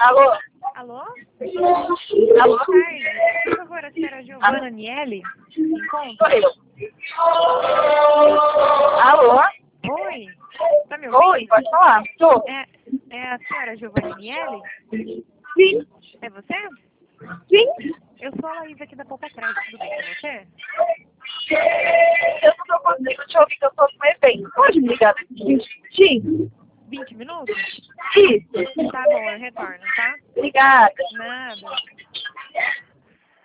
Alô? Alô? Alô? Boa tarde. Por favor, a senhora Giovana Aniele se encontra? Sou eu. Alô? Oi? Tá me ouvindo? Oi, pode falar? Tô. É a senhora Giovana Aniele? Sim. É você? Sim. Eu sou a Laís aqui da Poupa Atrás, tudo bem com você? Eu não tô conseguindo te ouvir, que eu tô no evento. Pode me ligar daqui 20 minutinhos? 20 minutos? Isso. Tá bom, eu retorno, tá? Obrigada. Nada.